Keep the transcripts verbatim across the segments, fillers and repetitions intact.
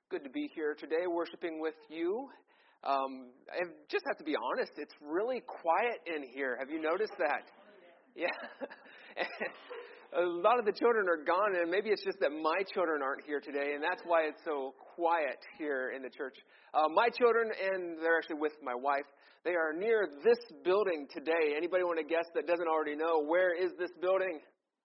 good to be here today worshiping with you. Um, I just have to be honest, it's really quiet in here. Have you noticed that? Yeah. A lot of the children are gone, and maybe it's just that my children aren't here today, and that's why it's so quiet here in the church. Uh, my children, and they're actually with my wife, they are near this building today. Anybody want to guess that doesn't already know, where is this building?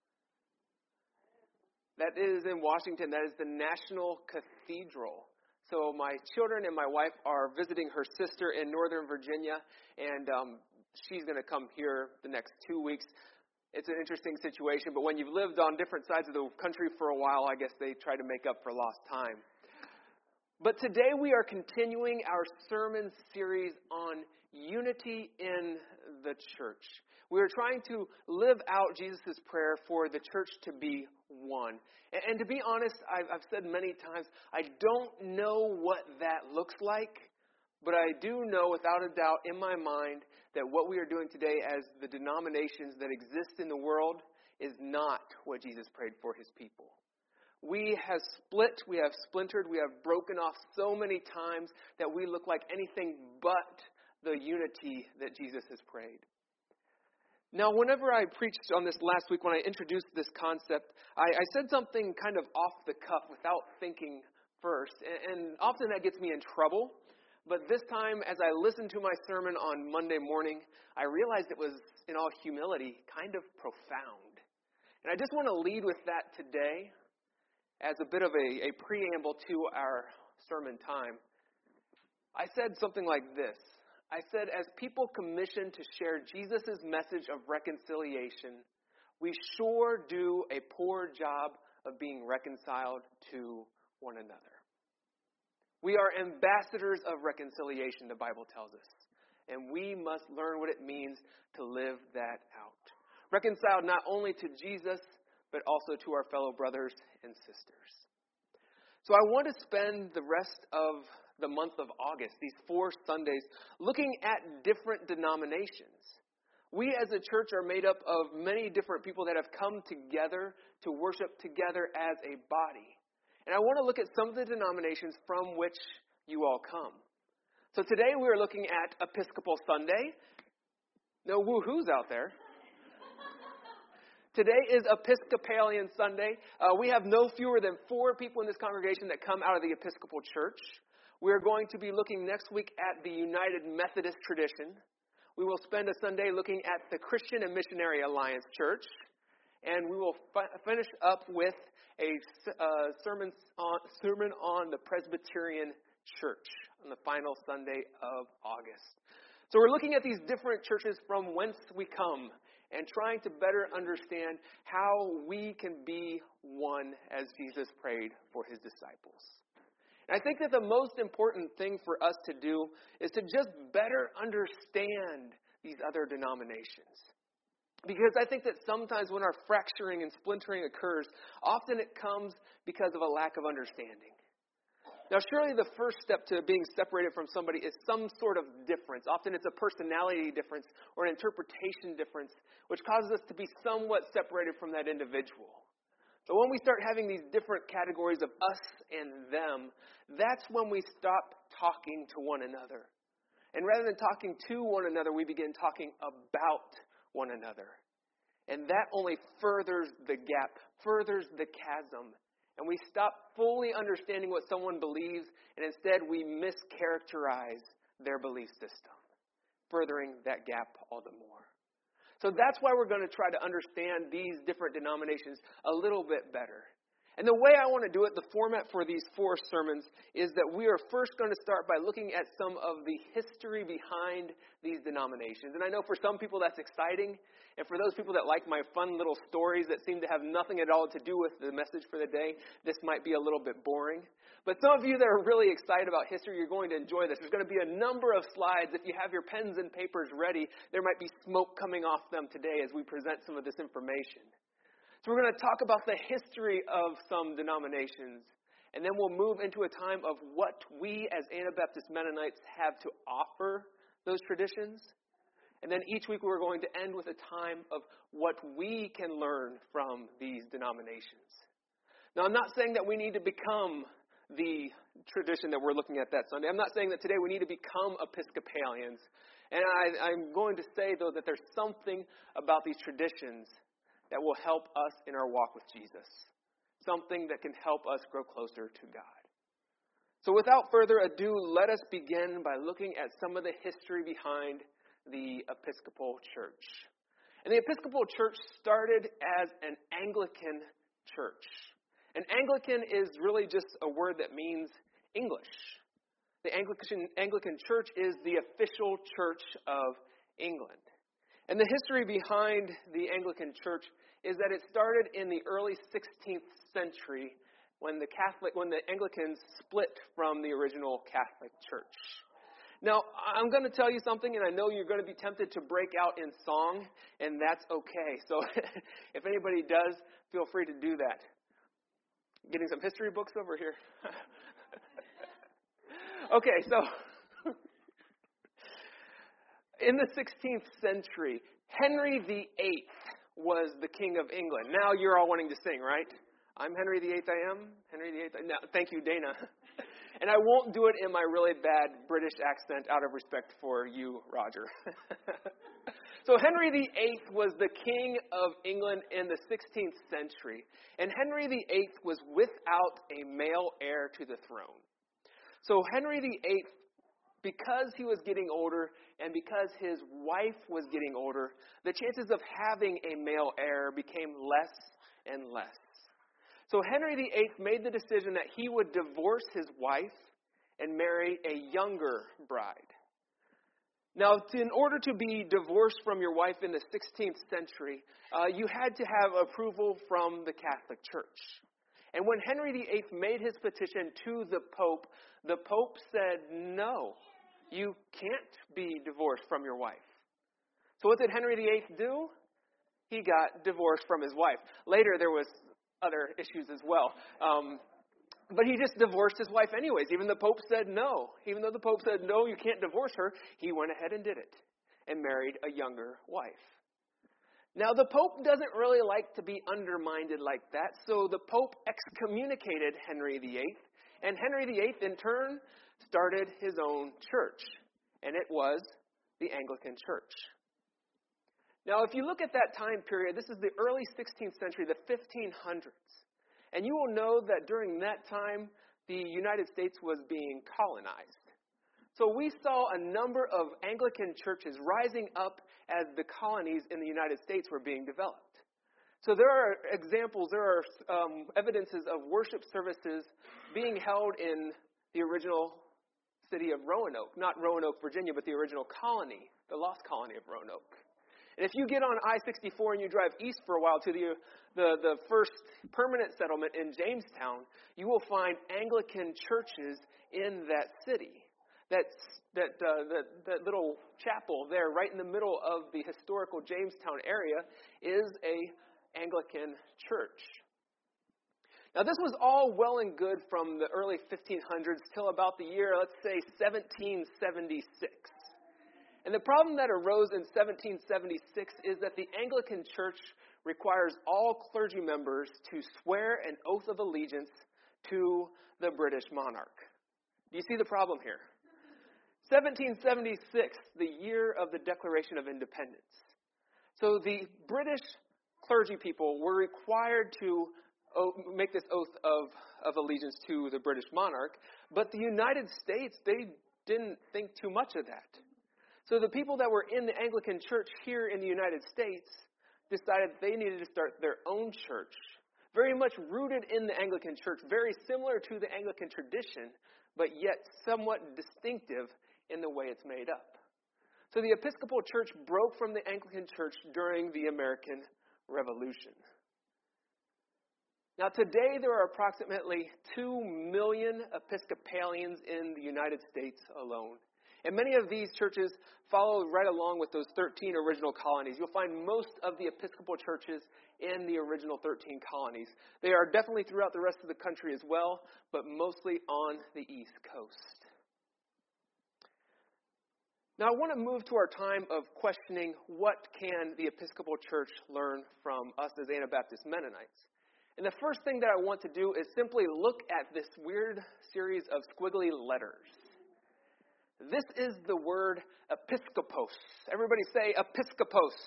That is in Washington. That is the National Cathedral. So my children and my wife are visiting her sister in Northern Virginia, and um, she's going to come here the next two weeks. It's an interesting situation, but when you've lived on different sides of the country for a while, I guess they try to make up for lost time. But today we are continuing our sermon series on unity in the church. We are trying to live out Jesus' prayer for the church to be one. And, and to be honest, I've, I've said many times, I don't know what that looks like, but I do know without a doubt in my mind that what we are doing today as the denominations that exist in the world is not what Jesus prayed for his people. We have split, we have splintered, we have broken off so many times that we look like anything but the unity that Jesus has prayed. Now, whenever I preached on this last week, when I introduced this concept, I, I said something kind of off the cuff without thinking first. And, and often that gets me in trouble. But this time, as I listened to my sermon on Monday morning, I realized it was, in all humility, kind of profound. And I just want to lead with that today as a bit of a, a preamble to our sermon time. I said something like this. I said, as people commissioned to share Jesus' message of reconciliation, we sure do a poor job of being reconciled to one another. We are ambassadors of reconciliation, the Bible tells us, and we must learn what it means to live that out. Reconciled not only to Jesus, but also to our fellow brothers and sisters. So I want to spend the rest of the month of August, these four Sundays, looking at different denominations. We as a church are made up of many different people that have come together to worship together as a body. And I want to look at some of the denominations from which you all come. So today we are looking at Episcopal Sunday. No woohoos out there. Today is Episcopalian Sunday. Uh, we have no fewer than four people in this congregation that come out of the Episcopal Church. We're going to be looking next week at the United Methodist tradition. We will spend a Sunday looking at the Christian and Missionary Alliance Church. And we will fi- finish up with a uh, sermon, on, sermon on the Presbyterian Church on the final Sunday of August. So we're looking at these different churches from whence we come and trying to better understand how we can be one as Jesus prayed for his disciples. And I think that the most important thing for us to do is to just better understand these other denominations. Because I think that sometimes when our fracturing and splintering occurs, often it comes because of a lack of understanding. Now, surely the first step to being separated from somebody is some sort of difference. Often it's a personality difference or an interpretation difference, which causes us to be somewhat separated from that individual. But when we start having these different categories of us and them, that's when we stop talking to one another. And rather than talking to one another, we begin talking about one another. And that only furthers the gap, furthers the chasm. And we stop fully understanding what someone believes, and instead we mischaracterize their belief system, furthering that gap all the more. So that's why we're going to try to understand these different denominations a little bit better. And the way I want to do it, the format for these four sermons, is that we are first going to start by looking at some of the history behind these denominations. And I know for some people that's exciting, and for those people that like my fun little stories that seem to have nothing at all to do with the message for the day, this might be a little bit boring. But some of you that are really excited about history, you're going to enjoy this. There's going to be a number of slides. If you have your pens and papers ready, there might be smoke coming off them today as we present some of this information. So we're going to talk about the history of some denominations, and then we'll move into a time of what we as Anabaptist Mennonites have to offer those traditions. And then each week we're going to end with a time of what we can learn from these denominations. Now, I'm not saying that we need to become the tradition that we're looking at that Sunday. I'm not saying that today we need to become Episcopalians. And I, I'm going to say, though, that there's something about these traditions that will help us in our walk with Jesus. Something that can help us grow closer to God. So without further ado, let us begin by looking at some of the history behind the Episcopal Church. And the Episcopal Church started as an Anglican church. An Anglican is really just a word that means English. The Anglican, Anglican Church is the official church of England. And the history behind the Anglican Church is that it started in the early sixteenth century when the Catholic, when the Anglicans split from the original Catholic Church. Now, I'm going to tell you something, and I know you're going to be tempted to break out in song, and that's okay. So if anybody does, feel free to do that. Getting some history books over here. Okay, so in the sixteenth century, Henry the Eighth was the King of England. Now you're all wanting to sing, right? I'm Henry the Eighth, I am. Henry the Eighth. No, thank you, Dana. And I won't do it in my really bad British accent out of respect for you, Roger. So Henry the Eighth was the King of England in the sixteenth century. And Henry the Eighth was without a male heir to the throne. So Henry the Eighth, because he was getting older and because his wife was getting older, the chances of having a male heir became less and less. So Henry the Eighth made the decision that he would divorce his wife and marry a younger bride. Now, in order to be divorced from your wife in the sixteenth century, uh, you had to have approval from the Catholic Church. And when Henry the Eighth made his petition to the Pope, the Pope said, no, you can't be divorced from your wife. So what did Henry the Eighth do? He got divorced from his wife. Later, there was other issues as well. Um, But he just divorced his wife anyways. Even the Pope said no. Even though the Pope said, no, you can't divorce her, he went ahead and did it and married a younger wife. Now, the Pope doesn't really like to be undermined like that, so the Pope excommunicated Henry the Eighth, and Henry the Eighth, in turn, started his own church, and it was the Anglican Church. Now, if you look at that time period, this is the early sixteenth century, the fifteen hundreds. And you will know that during that time, the United States was being colonized. So we saw a number of Anglican churches rising up as the colonies in the United States were being developed. So there are examples, there are um, evidences of worship services being held in the original city of Roanoke. Not Roanoke, Virginia, but the original colony, the lost colony of Roanoke. And if you get on I sixty-four and you drive east for a while to the, the, the first permanent settlement in Jamestown, you will find Anglican churches in that city. That's, that, uh, that, that little chapel there right in the middle of the historical Jamestown area is a Anglican church. Now this was all well and good from the early fifteen hundreds till about the year, let's say, seventeen seventy-six. And the problem that arose in seventeen seventy-six is that the Anglican Church requires all clergy members to swear an oath of allegiance to the British monarch. Do you see the problem here? seventeen seventy-six, the year of the Declaration of Independence. So the British clergy people were required to make this oath of, of allegiance to the British monarch, but the United States, they didn't think too much of that. So the people that were in the Anglican Church here in the United States decided they needed to start their own church, very much rooted in the Anglican Church, very similar to the Anglican tradition, but yet somewhat distinctive in the way it's made up. So the Episcopal Church broke from the Anglican Church during the American Revolution. Now today there are approximately two million Episcopalians in the United States alone. And many of these churches follow right along with those thirteen original colonies. You'll find most of the Episcopal churches in the original thirteen colonies. They are definitely throughout the rest of the country as well, but mostly on the East Coast. Now I want to move to our time of questioning what can the Episcopal Church learn from us as Anabaptist Mennonites. And the first thing that I want to do is simply look at this weird series of squiggly letters. This is the word episkopos. Everybody say episkopos.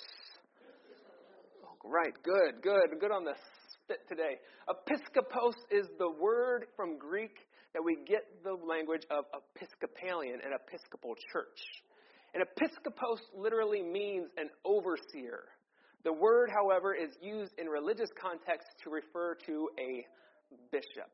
Oh, right, good, good, good on the spit today. Episkopos is the word from Greek that we get the language of Episcopalian, an Episcopal church. And episkopos literally means an overseer. The word, however, is used in religious context to refer to a bishop.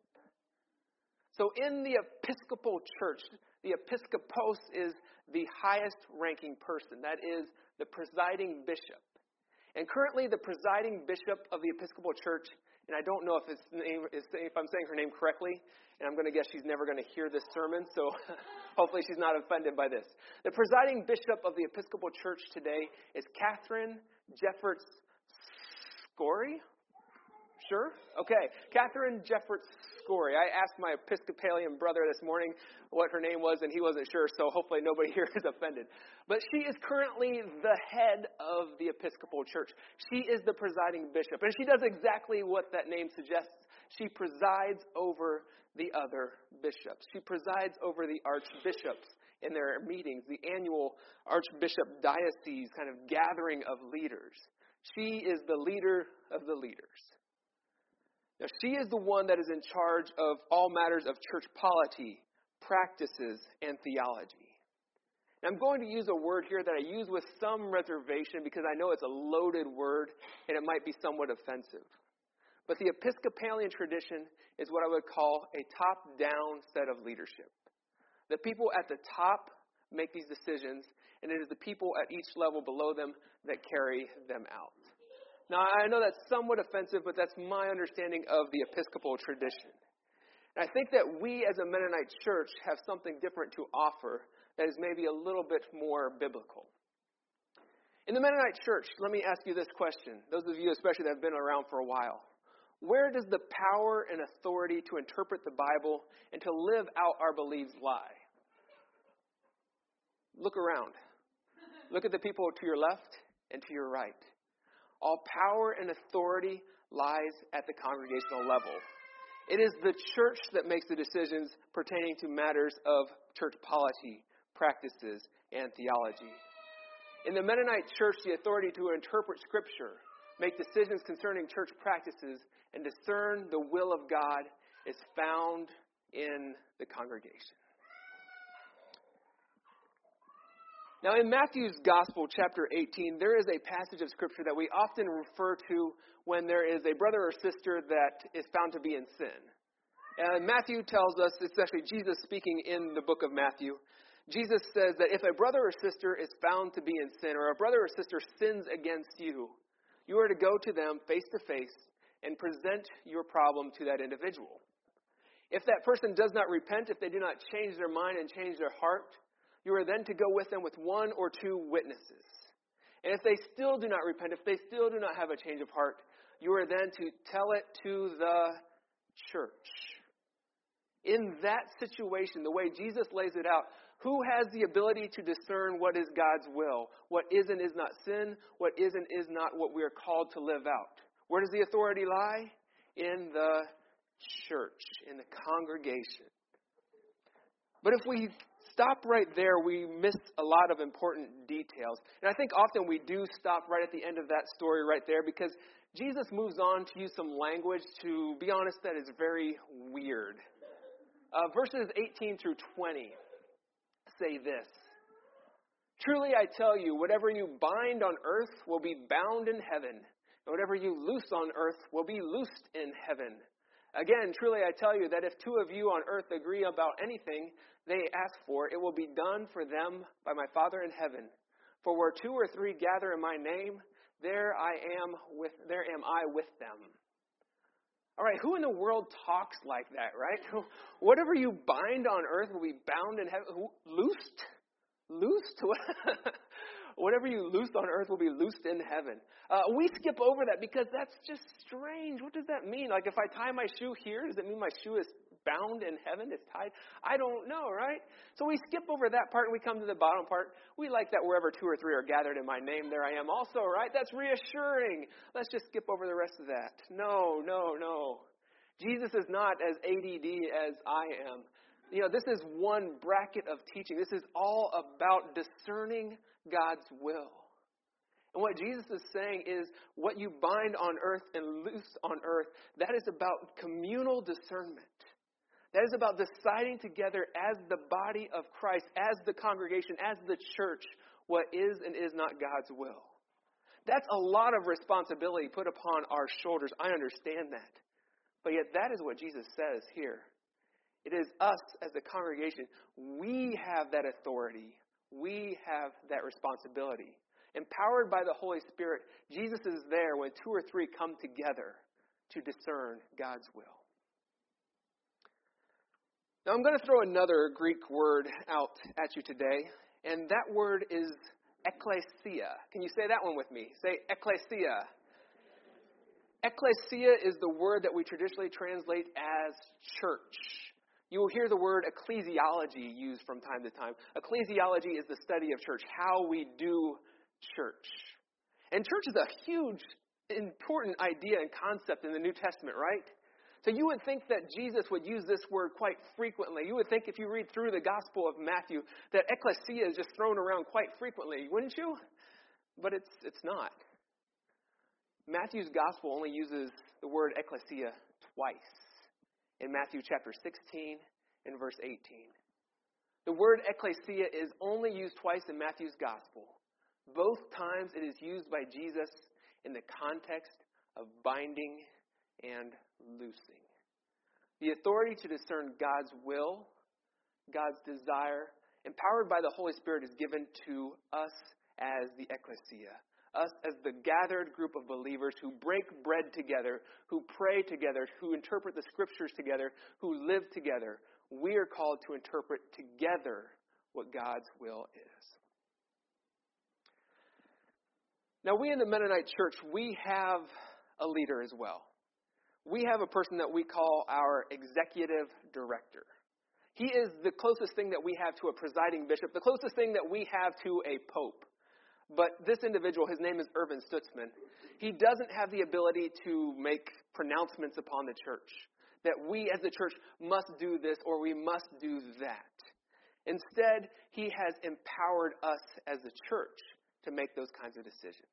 So in the Episcopal church, the episkopos is the highest ranking person. That is the presiding bishop. And currently the presiding bishop of the Episcopal church, and I don't know if, it's name, if I'm saying her name correctly, and I'm going to guess she's never going to hear this sermon, so hopefully she's not offended by this. The presiding bishop of the Episcopal church today is Catherine Jefferts Scory. Sure? Okay. Catherine Jefferts Scory. I asked my Episcopalian brother this morning what her name was, and he wasn't sure, so hopefully nobody here is offended. But she is currently the head of the Episcopal church. She is the presiding bishop, and she does exactly what that name suggests. She presides over the other bishops. She presides over the archbishops in their meetings, the annual archbishop diocese kind of gathering of leaders. She is the leader of the leaders. Now, she is the one that is in charge of all matters of church polity, practices, and theology. And I'm going to use a word here that I use with some reservation because I know it's a loaded word and it might be somewhat offensive. But the Episcopalian tradition is what I would call a top-down set of leadership. The people at the top make these decisions, and it is the people at each level below them that carry them out. Now, I know that's somewhat offensive, but that's my understanding of the Episcopal tradition. And I think that we as a Mennonite church have something different to offer that is maybe a little bit more biblical. In the Mennonite church, let me ask you this question. Those of you especially that have been around for a while. Where does the power and authority to interpret the Bible and to live out our beliefs lie? Look around. Look at the people to your left and to your right. All power and authority lies at the congregational level. It is the church that makes the decisions pertaining to matters of church polity, practices, and theology. In the Mennonite church, the authority to interpret Scripture, make decisions concerning church practices, and discern the will of God is found in the congregation. Now, in Matthew's Gospel, chapter eighteen, there is a passage of Scripture that we often refer to when there is a brother or sister that is found to be in sin. And Matthew tells us, especially Jesus speaking in the book of Matthew, Jesus says that if a brother or sister is found to be in sin, or a brother or sister sins against you, you are to go to them face to face and present your problem to that individual. If that person does not repent, if they do not change their mind and change their heart, you are then to go with them with one or two witnesses. And if they still do not repent, if they still do not have a change of heart, you are then to tell it to the church. In that situation, the way Jesus lays it out, who has the ability to discern what is God's will, what is and is not sin, what is and is not what we are called to live out? Where does the authority lie? In the church, in the congregation. But if we stop right there, we miss a lot of important details. And I think often we do stop right at the end of that story right there because Jesus moves on to use some language, to be honest, that is very weird. Uh, verses eighteen through twenty say this. Truly I tell you, whatever you bind on earth will be bound in heaven, and whatever you loose on earth will be loosed in heaven. Again, truly I tell you that if two of you on earth agree about anything they ask for, it will be done for them by my Father in heaven. For where two or three gather in my name, there I am with there am I with them. All right, who in the world talks like that, right? Whatever you bind on earth will be bound in heaven. Loosed? Loosed? Whatever you loose on earth will be loosed in heaven. Uh, we skip over that because that's just strange. What does that mean? Like if I tie my shoe here, does it mean my shoe is bound in heaven, is tied. I don't know, right? So we skip over that part and we come to the bottom part. We like that wherever two or three are gathered in my name, there I am also, right? That's reassuring. Let's just skip over the rest of that. No, no, no. Jesus is not as A D D as I am. You know, this is one bracket of teaching. This is all about discerning God's will. And what Jesus is saying is what you bind on earth and loose on earth, that is about communal discernment. That is about deciding together as the body of Christ, as the congregation, as the church, what is and is not God's will. That's a lot of responsibility put upon our shoulders. I understand that. But yet that is what Jesus says here. It is us as the congregation. We have that authority. We have that responsibility. Empowered by the Holy Spirit, Jesus is there when two or three come together to discern God's will. Now I'm going to throw another Greek word out at you today, and that word is ekklesia. Can you say that one with me? Say ekklesia. Ekklesia is the word that we traditionally translate as church. You will hear the word ecclesiology used from time to time. Ecclesiology is the study of church, how we do church. And church is a huge, important idea and concept in the New Testament, right? So you would think that Jesus would use this word quite frequently. You would think if you read through the Gospel of Matthew that ecclesia is just thrown around quite frequently, wouldn't you? But it's it's not. Matthew's Gospel only uses the word ecclesia twice. In Matthew chapter sixteen and verse eighteen. The word ecclesia is only used twice in Matthew's Gospel. Both times it is used by Jesus in the context of binding and loosing. The authority to discern God's will, God's desire, empowered by the Holy Spirit, is given to us as the ecclesia. Us as the gathered group of believers who break bread together, who pray together, who interpret the scriptures together, who live together. We are called to interpret together what God's will is. Now, we in the Mennonite Church, we have a leader as well. We have a person that we call our executive director. He is the closest thing that we have to a presiding bishop, the closest thing that we have to a pope. But this individual, his name is Ervin Stutzman. He doesn't have the ability to make pronouncements upon the church, that we as the church must do this or we must do that. Instead, he has empowered us as a church to make those kinds of decisions.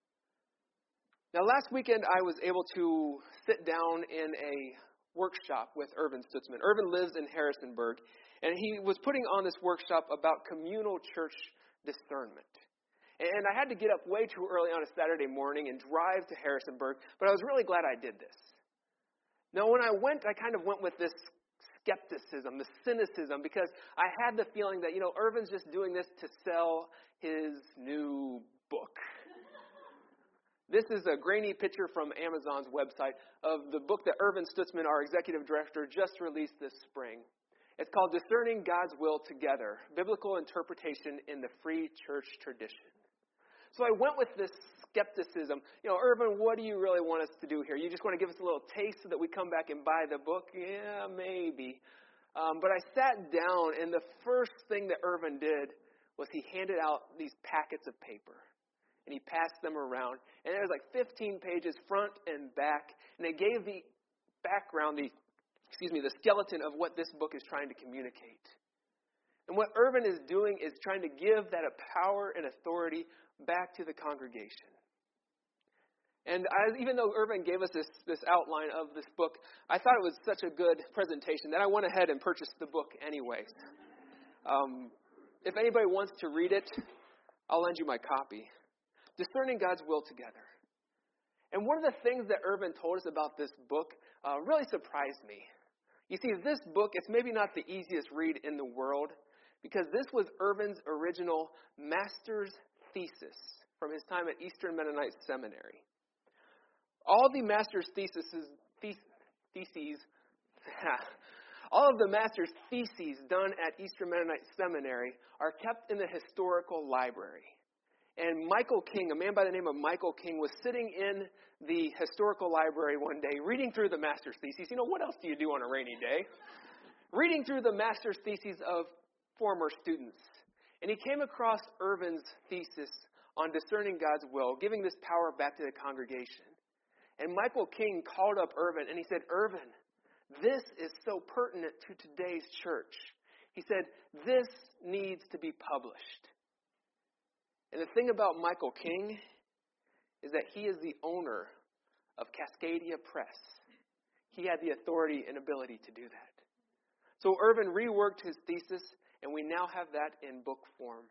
Now, last weekend, I was able to sit down in a workshop with Ervin Stutzman. Ervin lives in Harrisonburg, and he was putting on this workshop about communal church discernment. And I had to get up way too early on a Saturday morning and drive to Harrisonburg, but I was really glad I did this. Now, when I went, I kind of went with this skepticism, the cynicism, because I had the feeling that, you know, Ervin's just doing this to sell his new book. This is a grainy picture from Amazon's website of the book that Ervin Stutzman, our executive director, just released this spring. It's called Discerning God's Will Together, Biblical Interpretation in the Free Church Tradition. So I went with this skepticism. You know, Ervin, what do you really want us to do here? You just want to give us a little taste so that we come back and buy the book? Yeah, maybe. Um, but I sat down, and the first thing that Ervin did was he handed out these packets of paper. And he passed them around. And there was like fifteen pages front and back. And it gave the background, the excuse me, the skeleton of what this book is trying to communicate. And what Ervin is doing is trying to give that power and authority back to the congregation. And I, even though Ervin gave us this, this outline of this book, I thought it was such a good presentation that I went ahead and purchased the book anyways. Um, if anybody wants to read it, I'll lend you my copy. Discerning God's Will Together. And one of the things that Ervin told us about this book uh, really surprised me. You see, this book, it's maybe not the easiest read in the world, because this was Ervin's original master's thesis from his time at Eastern Mennonite Seminary. All the master's theses, theses all of the master's theses done at Eastern Mennonite Seminary are kept in the historical library. And Michael King, a man by the name of Michael King, was sitting in the historical library one day reading through the master's theses. You know, what else do you do on a rainy day? reading through the master's theses of former students. And he came across Irvin's thesis on discerning God's will, giving this power back to the congregation. And Michael King called up Irvin and he said, Irvin, this is so pertinent to today's church. He said, this needs to be published. And the thing about Michael King is that he is the owner of Cascadia Press. He had the authority and ability to do that. So Irvin reworked his thesis, and we now have that in book form.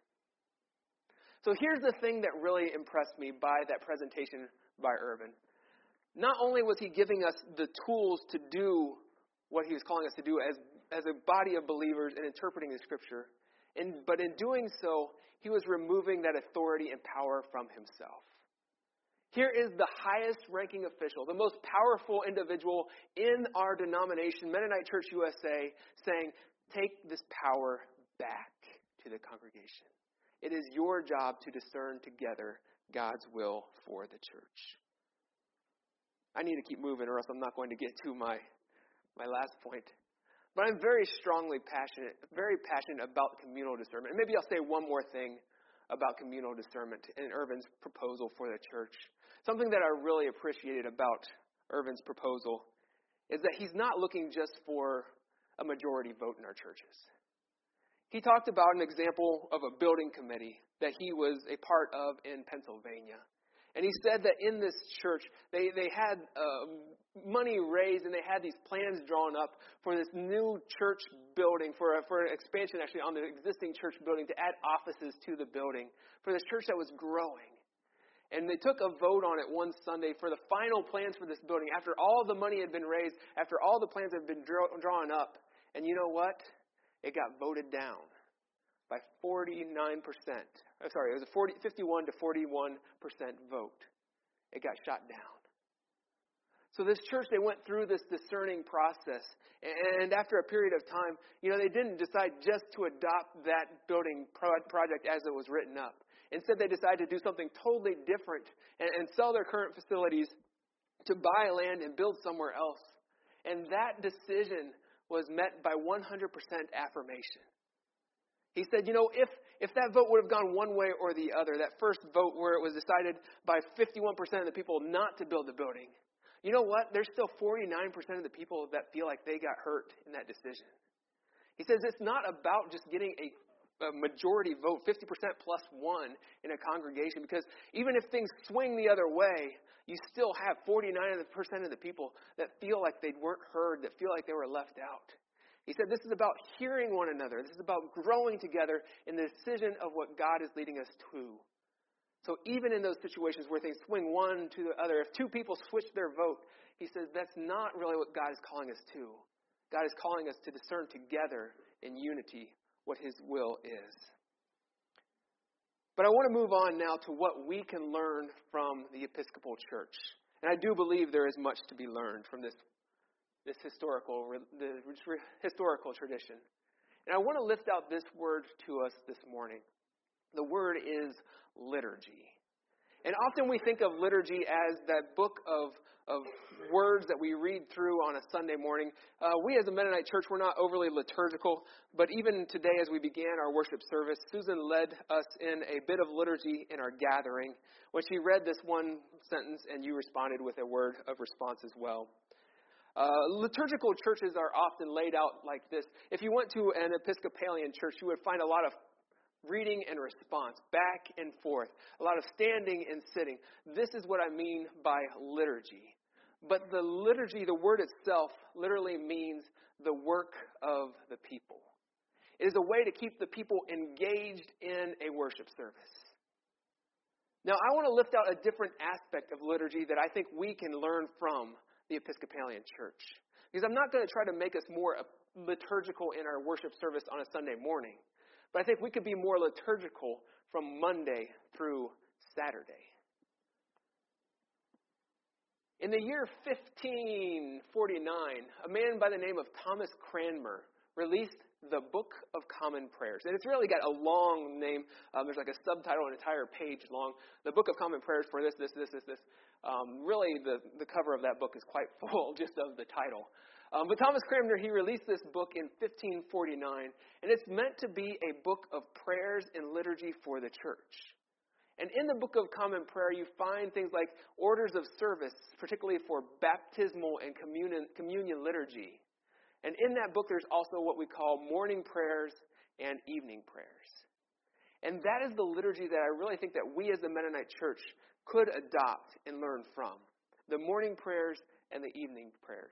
So here's the thing that really impressed me by that presentation by Irvin. Not only was he giving us the tools to do what he was calling us to do as, as a body of believers in interpreting the Scripture, and, but in doing so, he was removing that authority and power from himself. Here is the highest ranking official, the most powerful individual in our denomination, Mennonite Church U S A, saying, take this power back to the congregation. It is your job to discern together God's will for the church. I need to keep moving or else I'm not going to get to my, my last point. But I'm very strongly passionate, very passionate about communal discernment. And maybe I'll say one more thing about communal discernment in Irvin's proposal for the church. Something that I really appreciated about Irvin's proposal is that he's not looking just for a majority vote in our churches. He talked about an example of a building committee that he was a part of in Pennsylvania. And he said that in this church, they, they had uh, money raised and they had these plans drawn up for this new church building, for, a, for an expansion actually on the existing church building to add offices to the building for this church that was growing. And they took a vote on it one Sunday for the final plans for this building after all the money had been raised, after all the plans had been draw, drawn up. And you know what? It got voted down by forty-nine percent. I'm sorry, it was a forty, fifty-one to forty-one percent vote. It got shot down. So this church, they went through this discerning process. And after a period of time, you know, they didn't decide just to adopt that building project as it was written up. Instead, they decided to do something totally different and, and sell their current facilities to buy land and build somewhere else. And that decision was met by one hundred percent affirmation. He said, you know, if, if that vote would have gone one way or the other, that first vote where it was decided by fifty-one percent of the people not to build the building, you know what? There's still forty-nine percent of the people that feel like they got hurt in that decision. He says it's not about just getting a a majority vote, fifty percent plus one in a congregation, because even if things swing the other way, you still have forty-nine percent of the people that feel like they weren't heard, that feel like they were left out. He said this is about hearing one another. This is about growing together in the decision of what God is leading us to. So even in those situations where things swing one to the other, if two people switch their vote, he says that's not really what God is calling us to. God is calling us to discern together in unity what His will is. But I want to move on now to what we can learn from the Episcopal Church. And I do believe there is much to be learned from this, this historical, the historical tradition. And I want to lift out this word to us this morning. The word is liturgy. And often we think of liturgy as that book of, of words that we read through on a Sunday morning. Uh, we as a Mennonite church, we're not overly liturgical, but even today as we began our worship service, Susan led us in a bit of liturgy in our gathering when she read this one sentence and you responded with a word of response as well. Uh, liturgical churches are often laid out like this. If you went to an Episcopalian church, you would find a lot of reading and response, back and forth, a lot of standing and sitting. This is what I mean by liturgy. But the liturgy, the word itself, literally means the work of the people. It is a way to keep the people engaged in a worship service. Now, I want to lift out a different aspect of liturgy that I think we can learn from the Episcopalian Church. Because I'm not going to try to make us more liturgical in our worship service on a Sunday morning. But I think we could be more liturgical from Monday through Saturday. In the year fifteen forty-nine, a man by the name of Thomas Cranmer released the Book of Common Prayers. And it's really got a long name. Um, there's like a subtitle, an entire page long. The Book of Common Prayers for this, this, this, this, this. Um, really, the, the cover of that book is quite full just of the title. Um, but Thomas Cranmer, he released this book in fifteen forty-nine, and it's meant to be a book of prayers and liturgy for the church. And in the Book of Common Prayer, you find things like orders of service, particularly for baptismal and communion, communion liturgy. And in that book, there's also what we call morning prayers and evening prayers. And that is the liturgy that I really think that we as the Mennonite Church could adopt and learn from. The morning prayers and the evening prayers.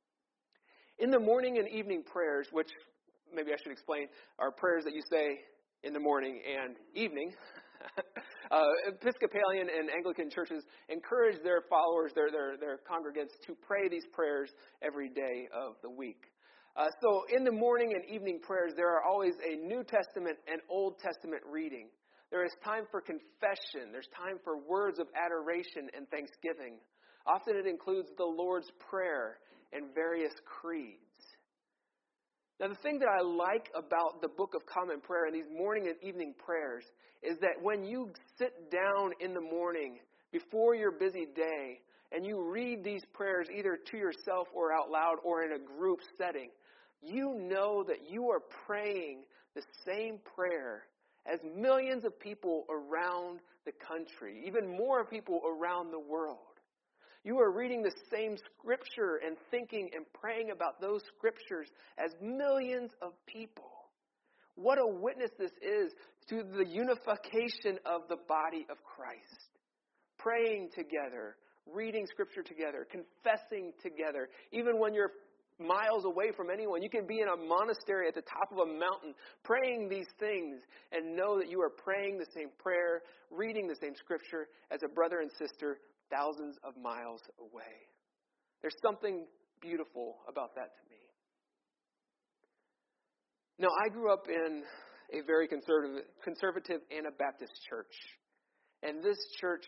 In the morning and evening prayers, which maybe I should explain, are prayers that you say in the morning and evening. uh, Episcopalian and Anglican churches encourage their followers, their, their, their congregants, to pray these prayers every day of the week. Uh, so in the morning and evening prayers, there are always a New Testament and Old Testament reading. There is time for confession. There's time for words of adoration and thanksgiving. Often it includes the Lord's Prayer and various creeds. Now, the thing that I like about the Book of Common Prayer and these morning and evening prayers is that when you sit down in the morning before your busy day and you read these prayers either to yourself or out loud or in a group setting, you know that you are praying the same prayer as millions of people around the country, even more people around the world. You are reading the same scripture and thinking and praying about those scriptures as millions of people. What a witness this is to the unification of the body of Christ. Praying together, reading scripture together, confessing together. Even when you're miles away from anyone, you can be in a monastery at the top of a mountain praying these things and know that you are praying the same prayer, reading the same scripture as a brother and sister thousands of miles away. There's something beautiful about that to me. Now, I grew up in a very conservative, conservative Anabaptist church. And this church,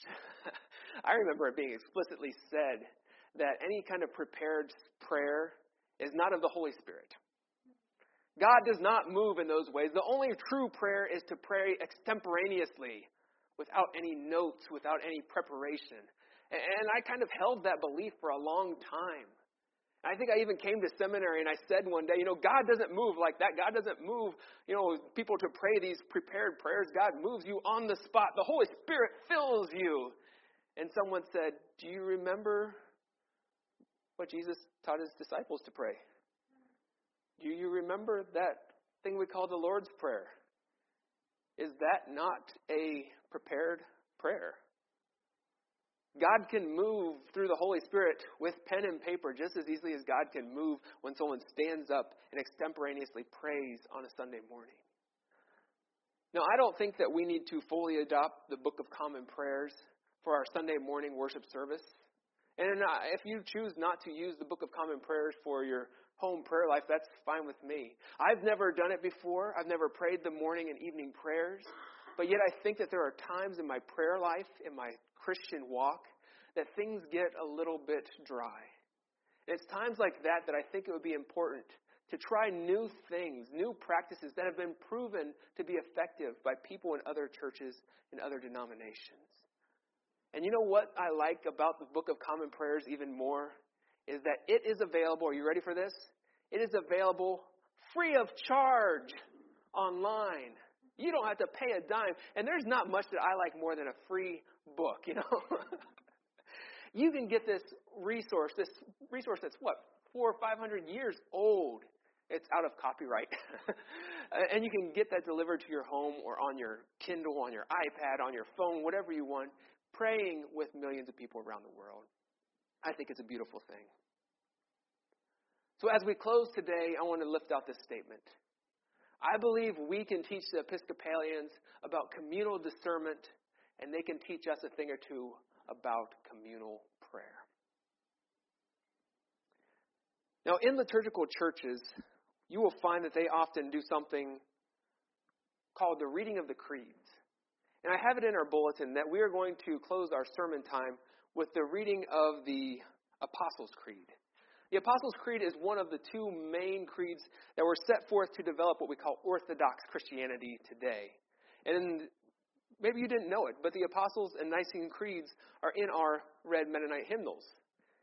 I remember it being explicitly said that any kind of prepared prayer is not of the Holy Spirit. God does not move in those ways. The only true prayer is to pray extemporaneously, without any notes, without any preparation. And I kind of held that belief for a long time. I think I even came to seminary and I said one day, you know, God doesn't move like that. God doesn't move, you know, people to pray these prepared prayers. God moves you on the spot. The Holy Spirit fills you. And someone said, do you remember what Jesus taught his disciples to pray? Do you remember that thing we call the Lord's Prayer? Is that not a prepared prayer? God can move through the Holy Spirit with pen and paper just as easily as God can move when someone stands up and extemporaneously prays on a Sunday morning. Now, I don't think that we need to fully adopt the Book of Common Prayers for our Sunday morning worship service. And if you choose not to use the Book of Common Prayers for your home prayer life, that's fine with me. I've never done it before. I've never prayed the morning and evening prayers. But yet I think that there are times in my prayer life, in my Christian walk, that things get a little bit dry. And it's times like that that I think it would be important to try new things, new practices that have been proven to be effective by people in other churches and other denominations. And you know what I like about the Book of Common Prayers even more? Is that it is available, are you ready for this? It is available free of charge online. You don't have to pay a dime. And there's not much that I like more than a free book, you know. You can get this resource, this resource that's what, four or five hundred years old. It's out of copyright. And you can get that delivered to your home or on your Kindle, on your iPad, on your phone, whatever you want, praying with millions of people around the world. I think it's a beautiful thing. So as we close today, I want to lift out this statement. I believe we can teach the Episcopalians about communal discernment, and they can teach us a thing or two about communal prayer. Now, in liturgical churches, you will find that they often do something called the reading of the creeds. And I have it in our bulletin that we are going to close our sermon time with the reading of the Apostles' Creed. The Apostles' Creed is one of the two main creeds that were set forth to develop what we call Orthodox Christianity today. And maybe you didn't know it, but the Apostles' and Nicene Creeds are in our red Mennonite hymnals.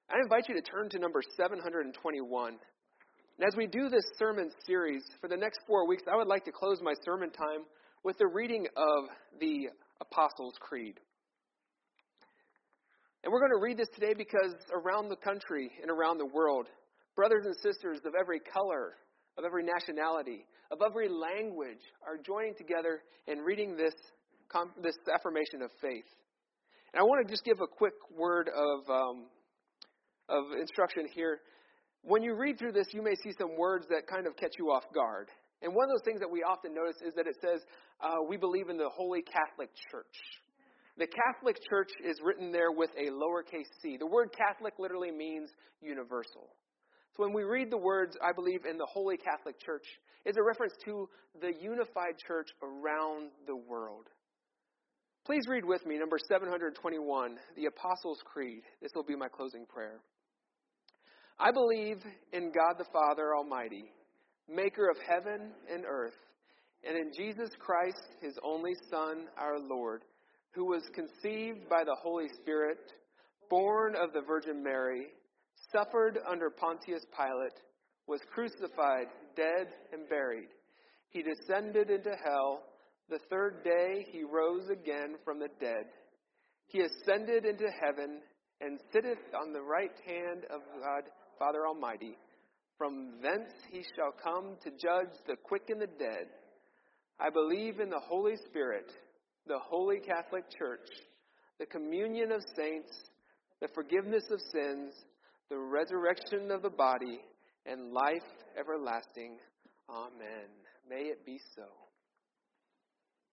I invite you to turn to number seven hundred twenty-one. And as we do this sermon series for the next four weeks, I would like to close my sermon time with the reading of the Apostles' Creed. And we're going to read this today because around the country and around the world, brothers and sisters of every color, of every nationality, of every language are joining together and reading this, this affirmation of faith. And I want to just give a quick word of um, of instruction here. When you read through this, you may see some words that kind of catch you off guard. And one of those things that we often notice is that it says, uh, we believe in the Holy Catholic Church. The Catholic Church is written there with a lowercase c. The word Catholic literally means universal. So when we read the words, I believe in the Holy Catholic Church, it's a reference to the unified church around the world. Please read with me, number seven hundred twenty-one, the Apostles' Creed. This will be my closing prayer. I believe in God the Father Almighty, maker of heaven and earth, and in Jesus Christ, his only Son, our Lord, who was conceived by the Holy Spirit, born of the Virgin Mary, suffered under Pontius Pilate, was crucified, dead, and buried. He descended into hell. The third day he rose again from the dead. He ascended into heaven and sitteth on the right hand of God, Father Almighty. From thence he shall come to judge the quick and the dead. I believe in the Holy Spirit, the Holy Catholic Church, the communion of saints, the forgiveness of sins, the resurrection of the body, and life everlasting. Amen. May it be so.